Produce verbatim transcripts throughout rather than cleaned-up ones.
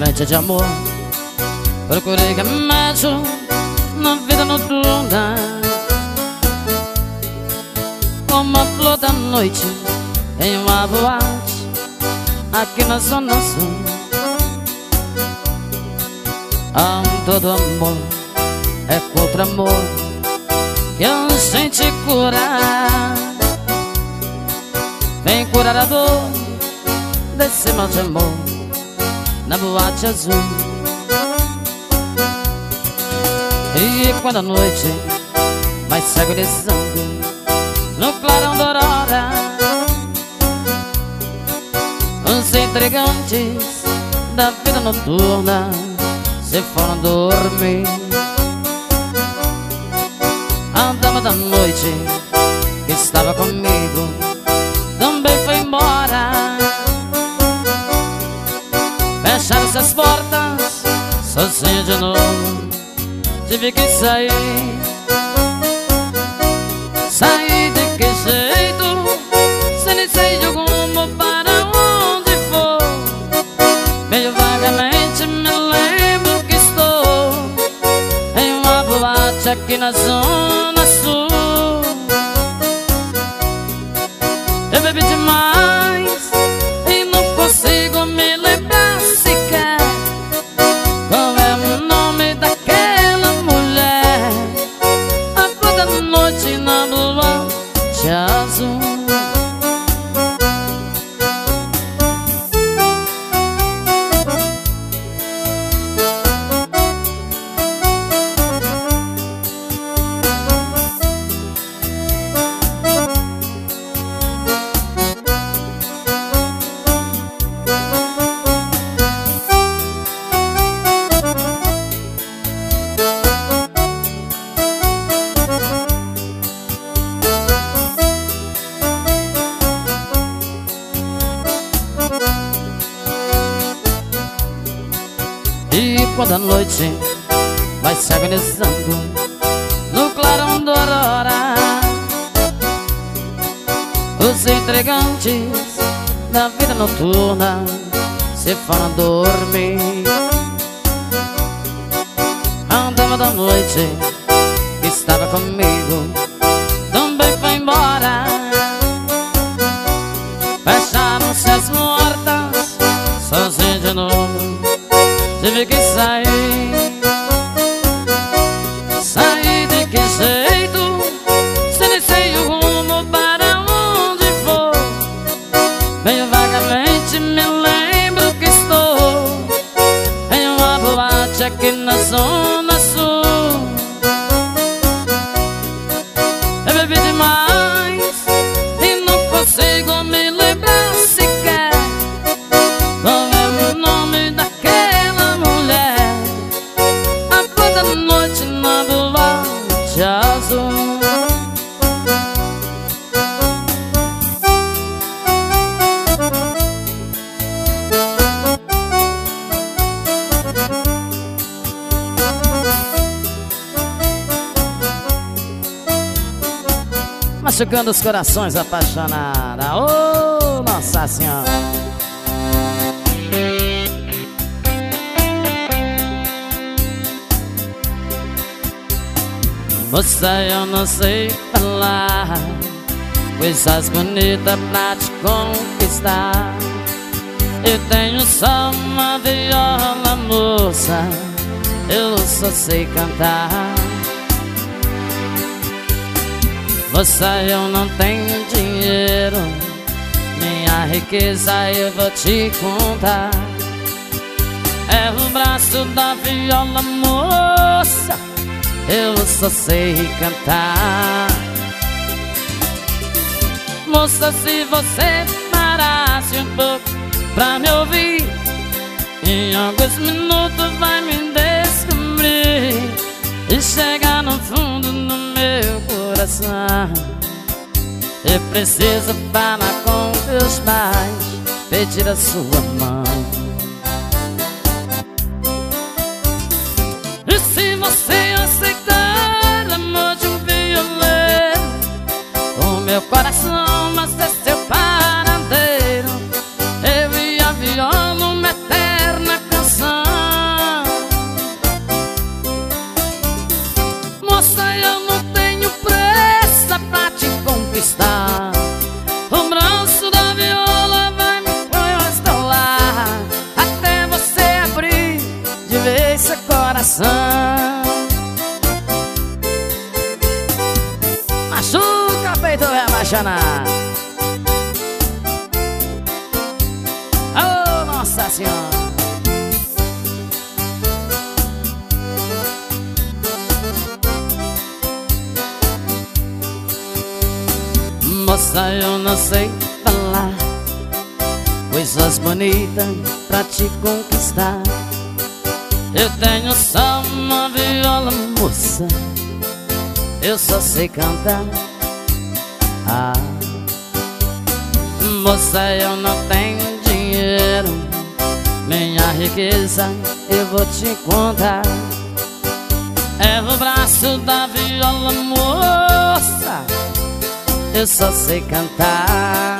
semente de amor. Procurei remédio na vida noturna, como a flor da noite em uma boate aqui na Zona Sul. Ah, todo amor é contra amor que a gente cura. Vem curar a dor desse mal de amor na boate azul. E quando a noite vai se agonizando no clarão da aurora, os intrigantes da vida noturna se foram dormir. A dama da noite que estava comigo também foi embora. Fecharam-se as portas, sozinho de novo tive que sair. Saí de que jeito, se nem sei de rumo para onde for. Meio vagamente me lembro que estou em uma boate aqui na Zona Sul. Eu bebi demais e não consigo me lembrar sequer qual é o nome daquela mulher. A flor da noite na boate azul. E quando a noite vai se agonizando no clarão da aurora, os intrigantes da vida noturna se foram dormir. A dama da noite que estava comigo também foi embora. Fecharam-se as portas, sozinho de novo tive que sair. Saí de que jeito, se nem sei o rumo para onde for. Meio vagamente me lembro que estou em uma boate aqui na Zona Sul. Eu bebi demais e não consigo me lembrar sequer qual é o nome daquela mulher. A flor da noite na boate azul. Machucando os corações apaixonados. Oh, Nossa Senhora. Moça, eu não sei falar coisas bonitas pra te conquistar. Eu tenho só uma viola, moça, eu só sei cantar. Moça, eu não tenho dinheiro, minha riqueza eu vou te contar. É o braço da viola, moça, eu só sei cantar. Moça, se você parasse um pouco pra me ouvir, em alguns minutos vai me descobrir e chegar no fundo do meu coração. Eu preciso falar com teus pais, pedir a sua mão. E se você aceitar amor de um violeiro, o meu coração vai ser seu paradeiro. Eu e a viola, uma eterna canção. Moça, eu não sei falar coisas bonitas pra te conquistar. Eu tenho só uma viola, moça, eu só sei cantar. Ah, moça, eu não tenho dinheiro, minha riqueza eu vou te contar. É o braço da viola, moça, eu só sei cantar.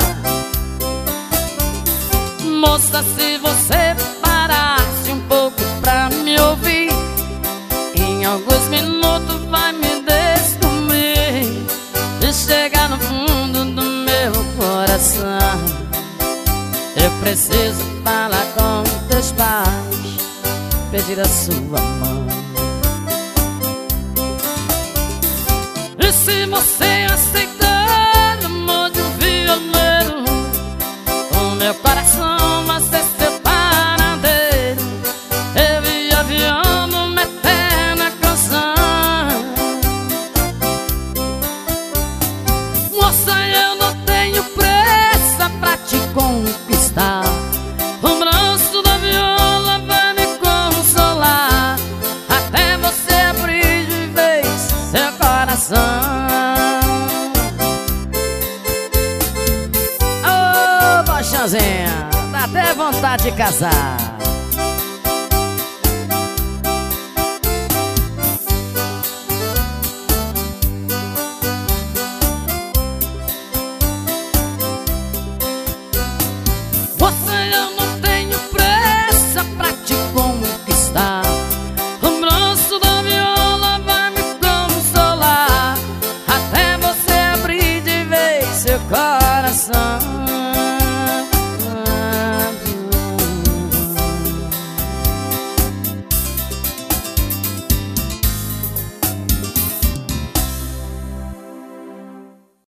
Moça, se você parasse um pouco pra me ouvir, em alguns minutos vai me descobrir e chegar no fundo do meu coração. Eu preciso falar com teus pais, pedir a sua mão. E se você aceitar o amor de um violeiro, o meu coração vai ser seu paradeiro. Eu e a viola, uma eterna canção. Moça, eu não tenho pressa pra te conquistar. O braço da viola vai me consolar, até você abrir de vez seu coração. Ô, Bochãozinha, dá até vontade de casar.